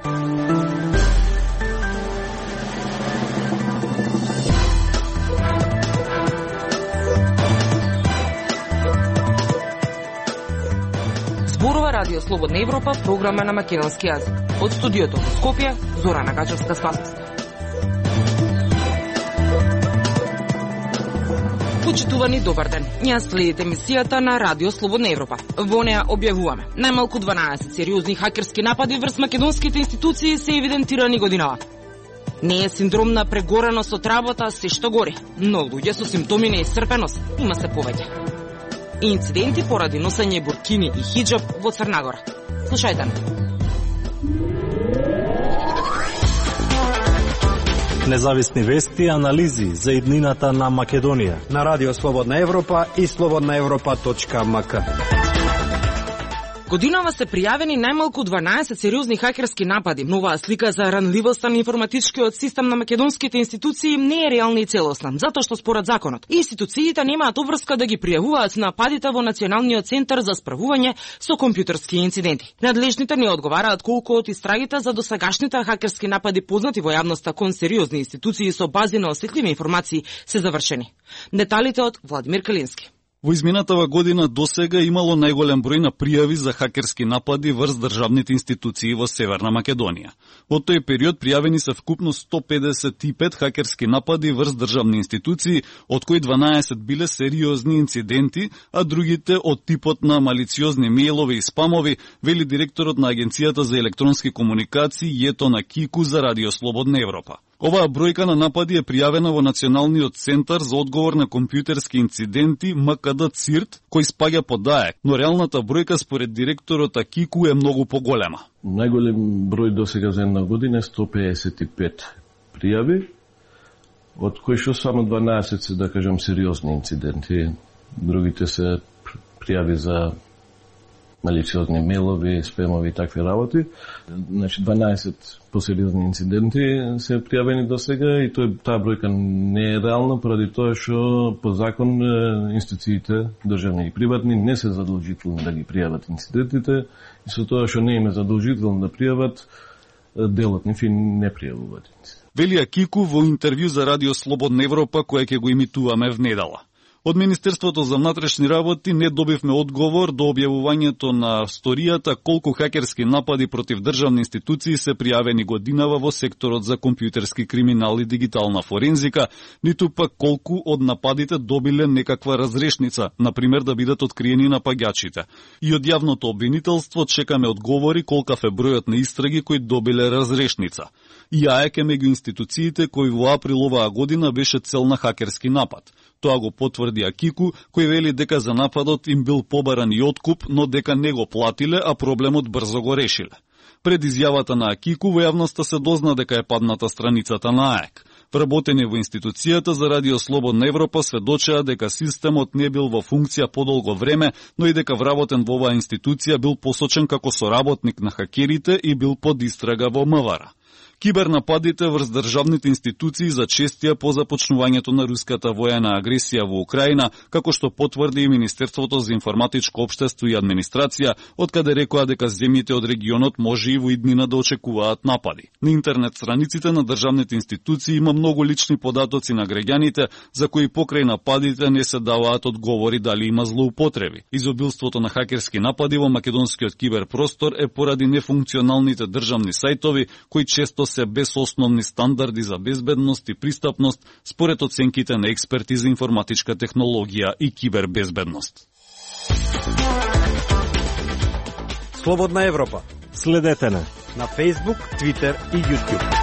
Зборува Радио Слободна Европа, програма на македонски јазик. Од студиото во Скопје, Зорана Гачевска-Спасовска. Почитувани, добар ден. Ја следите емисијата на Радио Слободна Европа. Во неа објавуваме најмалку 12 сериозни хакерски напади врз македонските институции се евидентирани годинава. Не е синдром на прегореност од работа се што гори, но луѓе со симптоми на исцрпеност има се повеќе. Инциденти поради носење буркини и хиџаб во Црнагора. Слушајте. Независни вести и анализи за иднината на Македонија на Радио Слободна Европа и slobodnaevropa.mk. Годинава се пријавени најмалку 12 сериозни хакерски напади. Новаа слика за ранливоста на информатичкиот систем на македонските институции не е реална и целосна, затоа што според законот институциите немаат обврска да ги пријавуваат нападите во Националниот центар за справување со компјутерски инциденти. Надлежните не одговараат колку од истрагите за досегашните хакерски напади познати во јавноста кон сериозни институции со бази на осетливи информации се завршени. Деталите од Владимир Калински. Во изминатава година досега имало најголем број на пријави за хакерски напади врз државните институции во Северна Македонија. Во тој период пријавени се вкупно 155 хакерски напади врз државни институции, од кои 12 биле сериозни инциденти, а другите од типот на малициозни мејлови и спамови, вели директорот на Агенцијата за електронски комуникации Јето Кику за Радио Слободна Европа. Оваа бројка на напади е пријавена во Националниот центар за одговор на компјутерски инциденти МКД ЦИРТ, кој спаѓа под ДАЕК, но реалната бројка според директорот Акику е многу поголема. Најголем број досега за една година е 155 пријави, од кои што само 12 се, да кажам, сериозни инциденти. Другите се пријави за малициозни мејлови, спемови и такви работи. Значи 12 посериозни инциденти се пријавени до сега и таа бројка не е реална поради тоа што по закон институциите, државни и приватни, не се задолжителни да ги пријават инцидентите и со тоа што не им е задолжително да пријават, делот нив и не пријавуваат инциденти. Вели Акику во интервју за Радио Слободна Европа која ќе го имитуваме внедела. Од Министерството за внатрешни работи не добивме одговор до објавувањето на сторијата колку хакерски напади против државни институции се пријавени годинава во секторот за компјутерски криминал и дигитална форензика, ниту пак колку од нападите добиле некаква разрешница, например да бидат откриени напаѓачите. И од јавното обвинителство чекаме одговори колкав е бројот на истраги кои добиле разрешница. И АЕК е меѓу институциите кои во април оваа година беше цел на хакерски напад. Тоа го потврди Акику, кој вели дека за нападот им бил побаран и откуп, но дека не го платиле, а проблемот брзо го решиле. Пред изјавата на Акику во јавноста се дозна дека е падната страницата на АЕК. Вработени во институцијата за Радио Слободна Европа сведочеа дека системот не бил во функција подолго време, но и дека вработен во оваа институција бил посочен како соработник на хакерите и бил под истрага во МВР. Кибернападите врз државните институции зачестија по започнувањето на руската воена агресија во Украина, како што потврди и Министерството за информатичко општество и администрација, откаде рекоа дека земјите од регионот може и во иднина да очекуваат напади. На интернет страниците на државните институции има многу лични податоци на граѓаните, за кои покрај нападите не се даваат одговори дали има злоупотреби. Изобилството на хакерски напади во македонскиот киберпростор е поради нефункционалните државни сајтови, кои често се без основни стандарди за безбедност и пристапност, според оценките на експерти за информатичка технологија и кибербезбедност. Слободна Европа. Следете на Facebook, Twitter и YouTube.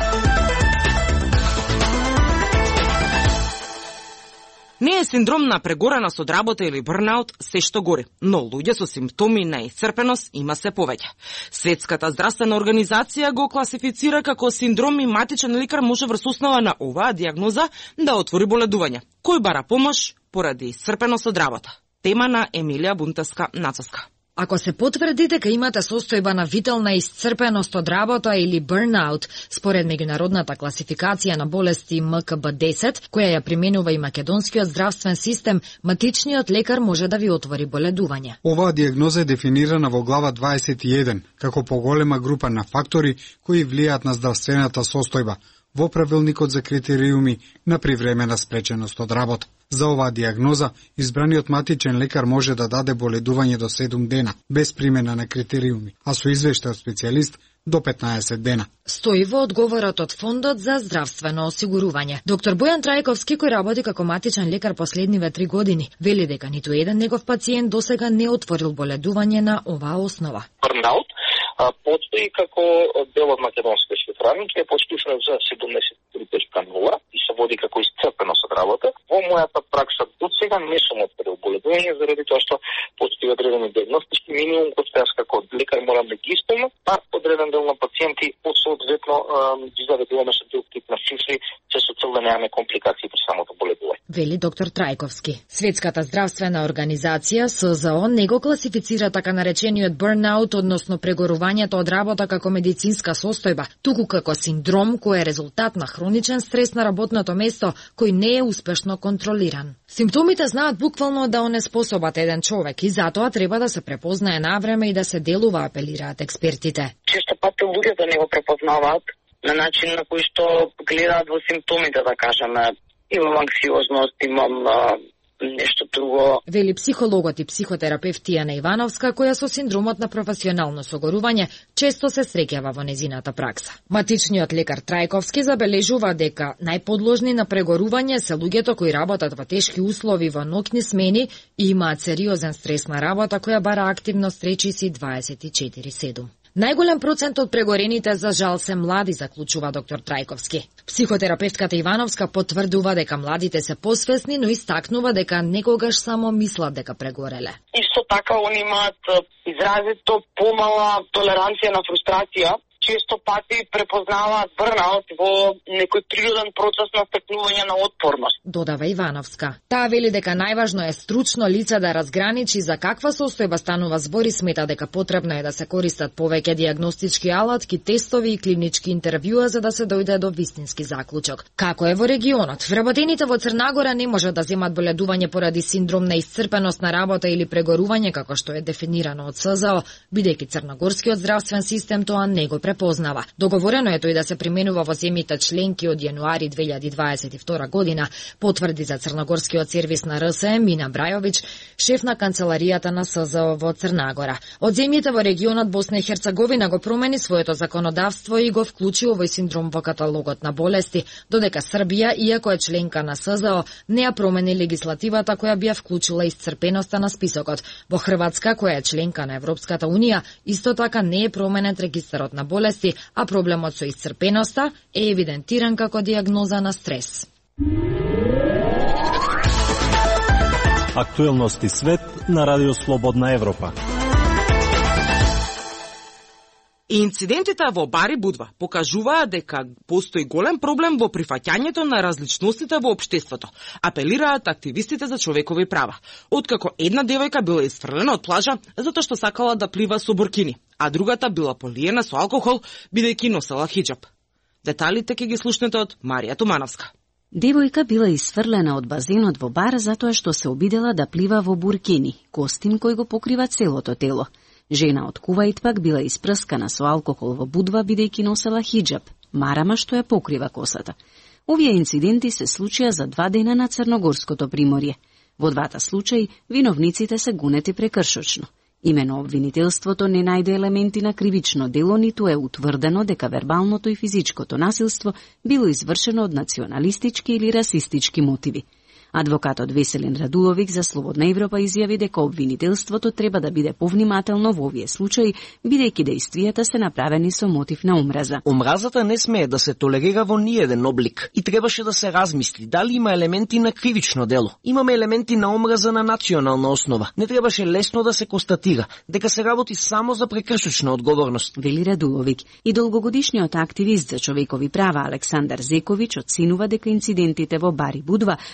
Не е синдром на прегореност од работа или брнаут се што гори, но луѓе со симптоми на исцрпеност има се повеќе. Светската здравствена организација го класифицира како синдром и матичен лекар може врз основа на оваа дијагноза да отвори боледување. Кој бара помош поради исцрпеност од работа? Тема на Емилија Бунтеска-Нацовска. Ако се потврди дека имате состојба на витална исцрпеност од работа или burnout, според меѓународната класификација на болести МКБ-10, која ја применува и македонскиот здравствен систем, матичниот лекар може да ви отвори боледување. Оваа диагноза е дефинирана во глава 21 како поголема група на фактори кои влијаат на здравствената состојба во правилникот за критериуми на привремена спреченост од работа. За оваа диагноза, избраниот матичен лекар може да даде боледување до 7 дена, без примена на критериуми, а со извештај од специјалист до 15 дена. Стои во одговорот од Фондот за здравствено осигурување. Доктор Бојан Трајковски, кој работи како матичен лекар последниве 3 години, вели дека ниту еден негов пациент досега не отворил боледување на оваа основа. Burnout постои како дел од македонските шифраники, е почтифрен за 73.0 и се води како исцрпеност од работа. Во мојата пракса до сега не сум отворил боледување заради тоа што постои одредени диагностички минимум кој што јас како лекар морам да ги исполнам, а одреден дел на пациенти соодветно ги заведуваме со друг тип на цифри, че со цел да немаме компликации при самото боледување. Вели доктор Трајковски. Светската здравствена организација СЗО не го класифицира така наречениот burnout, односно прегорувањето од работа како медицинска состојба, туку како синдром кој е резултат на хроничен стрес на работното место кој не е успешно контролиран. Симптомите знаат буквално да онеспособат еден човек и затоа треба да се препознае навреме и да се делува, апелираат експертите. Често пати луѓето не го препознаваат на начин на кој што гледаат во симптомите, да кажеме. Имам анксиозност, имам нешто друго. Вели психологот и психотерапевт Тијана Ивановска, која со синдромот на професионално согорување често се среќава во незината пракса. Матичниот лекар Трајковски забележува дека најподложни на прегорување се луѓето кои работат во тешки услови во ноќни смени и имаат сериозен стрес на работа која бара активност речиси 24/7. Најголем процент од прегорените за жал се млади, заклучува доктор Трајковски. Психотерапевтката Ивановска потврдува дека младите се посвесни, но истакнува дека некогаш само мислат дека прегореле. Исто така они имаат изразито помала толеранција на фрустрација. Често пати препознаваат burnout во некој природен процес на стекнување на отпорност. Додава Ивановска. Таа вели дека најважно е стручно лице да разграничи за каква состојба станува збор и смета дека потребно е да се користат повеќе диагностички алатки, тестови и клинички интервјуа за да се дојде до вистински заклучок. Како е во регионот? Вработените во Црнагора не можат да земат боледување поради синдром на исцрпеност на работа или прегорување како што е дефинирано од СЗО, бидејќи црногорскиот здравствен систем тоа не го препознава. Договорено е тој да се применува во земјите членки од јануари 2022 година, потврди за црногорскиот сервис на РСМ Мина Брајовиќ, шеф на канцеларијата на СЗО во Црнагора. Од земјите во регионот Босна и Херцеговина го промени своето законодавство и го вклучи овој синдром во каталогот на болести, додека Србија, иако е членка на СЗО, не ја промени легислативата која би ја вклучила исцрпеноста на списокот. Во Хрватска, која е членка на Европската унија, исто така не е променет регистарот на болести, а проблемот со исцрпеноста е евидентиран како диагноза на стрес. Актуелности свет на Радио Слободна Европа. Инцидентите во Бари Будва покажуваат дека постои голем проблем во прифаќањето на различностите во општеството, апелираат активистите за човекови права. Откако една девојка била исфрлена од плажа затоа што сакала да плива со буркини, а другата била полиена со алкохол бидејќи носела хиџаб. Деталите ќе ги слушнете од Марија Тумановска. Девојка била исфрлена од базенот во бар затоа што се обидела да плива во буркини, костим кој го покрива целото тело. Жена од Кувајт пак била испрскана со алкохол во Будва бидејќи носела хиџаб, марама што ја покрива косата. Овие инциденти се случија за 2 дена на Црногорското приморје. Во двата случаи виновниците се гонети прекршочно. Имено обвинителството не најде елементи на кривично дело, ниту е утврдено дека вербалното и физичкото насилство било извршено од националистички или расистички мотиви. Адвокатот Веселин Радуловик за Слободна Европа изјави дека обвинителството треба да биде повнимателно во овие случаи, бидејќи дејствијата се направени со мотив на омраза. Омразата не смее да се толерира во ниеден облик и требаше да се размисли дали има елементи на кривично дело. Имаме елементи на омраза на национална основа. Не требаше лесно да се констатира дека се работи само за прекршочна одговорност, вели Радуловик. И долгогодишниот активист за човекови права Александар Зековиќ оценува дека инцидентите во Бари Будва покажуваат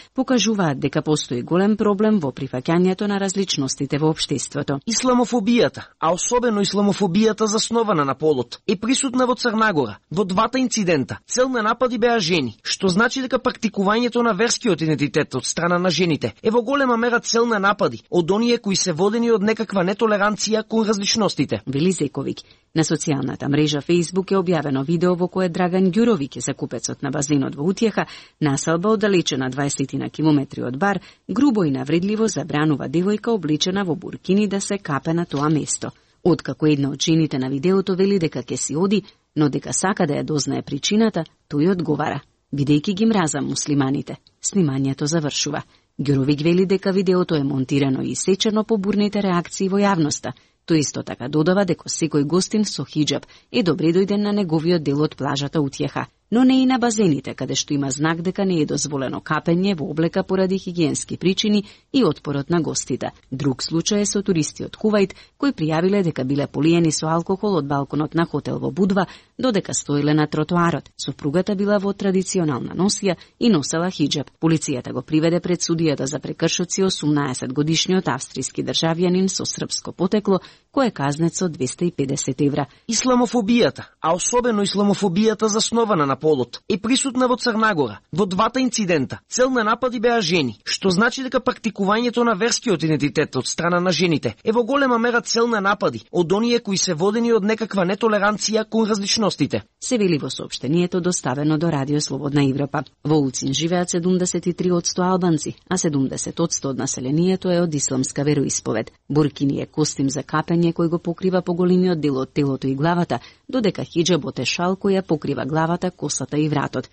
укажуваат дека постои голем проблем во прифаќањето на различностите во општеството. Исламофобијата, а особено исламофобијата заснована на полот, е присутна во Црна Гора. Во двата инцидента цел на напади беа жени, што значи дека практикувањето на верскиот идентитет од страна на жените е во голема мера цел на напади од оние кои се водени од некаква нетолеранција кон различностите. Вели Зековиќ. На социјалната мрежа Facebook е објавено видео во кое Драган Ѓуровиќ, закупецот на базенот во Утјеха, населба оддалечена 20 на километри од бар, грубо и навредливо забранува девојка облечена во буркини да се капе на тоа место. Откако една од жените на видеото вели дека ќе си оди, но дека сака да ја дознае причината, тој одговара: бидејќи ги мразам муслиманите. Снимањето завршува. Ѓуровиќ вели дека видеото е монтирано и исечено по бурните реакции во јавноста. Тој исто така додава дека секој гостин со хиџаб е добре дојден на неговиот дел од плажата Утјеха, но не и на базените, каде што има знак дека не е дозволено капење во облека поради хигиенски причини и отпорот на гостите. Друг случај е со туристи од Кувајт, кои пријавиле дека биле полиени со алкохол од балконот на хотел во Будва, додека стоиле на тротоарот. Сопругата била во традиционална носија и носела хиџаб. Полицијата го приведе пред судијата за прекршоци 18-годишниот австријски државјанин со српско потекло, кој е казнет со 250 евра. Исламофобијата, а особено исламофобијата заснована на полот, е присутна во Црна Гора. Во двата инцидента цел на напади беа жени, што значи дека практикувањето на верскиот идентитет од страна на жените е во голема мера цел на напади од оние кои се водени од некаква нетолеранција кон различностите. Се вели во соопштението доставено до Радио Слободна Европа. Во Уцин живеат 73% албанци, а 70% од населението е од исламска вероисповед. Буркини е костим за капење кој го покрива поголемиот дел од телото и главата, додека хиџабот е шал кој ја покрива главата, косата и вратот.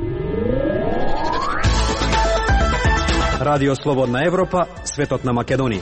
Радио Слободна Европа, светот на Македонија.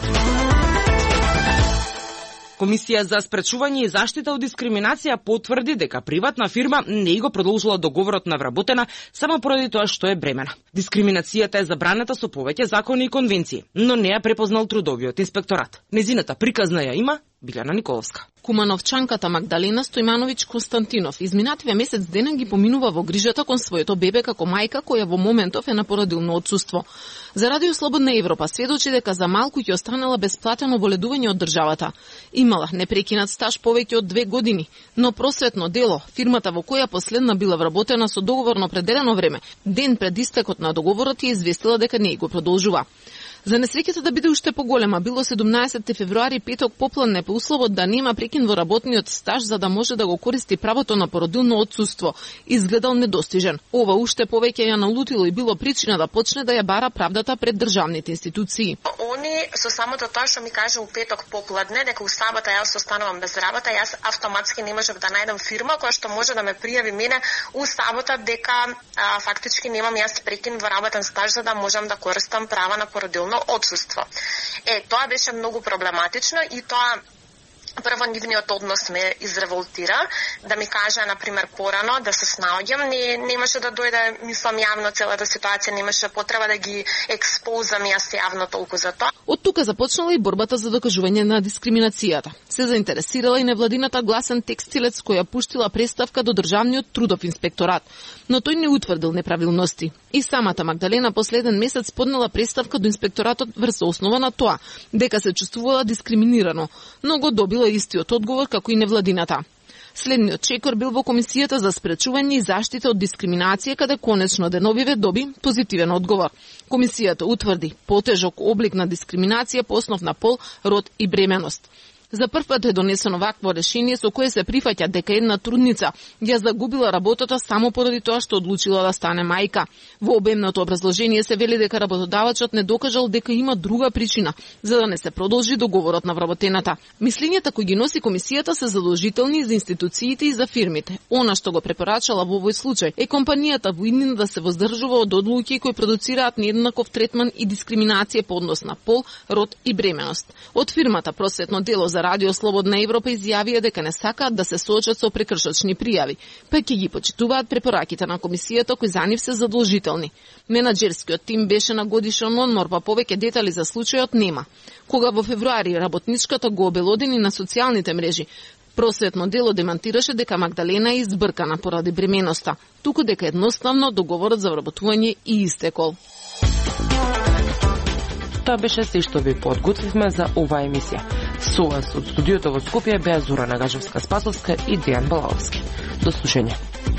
Комисија за спречување и заштита од дискриминација потврди дека приватна фирма не го продолжила договорот на вработена само поради тоа што е бремена. Дискриминацијата е забранета со повеќе закони и конвенции, но не ја препознал трудовиот инспекторат. Незината приказна ја има Билјана Николовска. Кумановчанката Магдалена Стојмановиќ Константинов изминативе месец дена ги поминува во грижата кон своето бебе како мајка која во моментов е на породилно отсуство. За Радио Слободна Европа сведочи дека за малку ќе останала бесплатено боледување од државата. Имала непрекинат стаж повеќе од 2 години, но просветно дело, фирмата во која последна била вработена со договорно определено време, ден пред истекот на договорот ја известила дека не го продолжува. За несреќата да биде уште поголема, било 17 февруари петок попладне по условот да нема прекин во работниот стаж за да може да го користи правото на породилно отсуство, изгледал недостижен. Ова уште повеќе ја налутило и било причина да почне да ја бара правдата пред државните институции. Они со самото тоа што ми кажа у петок попладне дека у сабота јас останувам без работа, јас автоматски не можев да најдам фирма која што може да ме пријави мене у сабота дека фактички немам јас прекин во работен стаж за да можам да користам права на породилно отсуство. Тоа беше многу проблематично и тоа прво нивниот однос ме изреволтира, да ми кажа, например, порано да се снаоѓам, немаше да дојде, мислам, јавно целата ситуација, немаше потреба да ги експозам јас јавно толку за тоа. Од тука започнала и борбата за докажување на дискриминацијата. Се заинтересирала и невладината гласен текстилец која пуштила представка до државниот трудов инспекторат, но тој не утврдил неправилности. И самата Магдалена последен месец поднела представка до инспекторатот врз основа на тоа дека се чувствувала дискриминирано, но го добила истиот одговор како и невладината. Следниот чекор бил во Комисијата за спречување и заштита од дискриминација, каде конечно деновиве доби позитивен одговор. Комисијата утврди потежок облик на дискриминација по основ на пол, род и бременост. За прв пат е донесено вакво решение со кое се прифаќа дека една трудница ја загубила работата само поради тоа што одлучила да стане мајка. Во обемното образложение се вели дека работодавачот не докажал дека има друга причина за да не се продолжи договорот на вработената. Мислењата кои ги носи комисијата се задолжителни за институциите и за фирмите. Она што го препорачала во овој случај е компанијата во иднина да се воздржува од одлуки кои продуцираат нееднаков третман и дискриминација по однос на пол, род и бременост. Од фирмата Просветно дело за Радио Слободна Европа изјавија дека не сакаат да се соочат со прекршочни пријави, па ќе ги почитуваат препораките на комисијата кои за нив се задолжителни. Менаџерскиот тим беше на годишен одмор, па повеќе детали за случајот нема. Кога во февруари работничката го обелодени на социјалните мрежи, Просветно дело демантираше дека Магдалена е избркана поради бременоста, туку дека едноставно договорот за вработување и истекол. Тоа беше се што ви подготвивме за оваа емисија. Со вас од студиото во Скопје беа Зора Нагажевска-Спасовска и Дејан Балаловски. До слушање.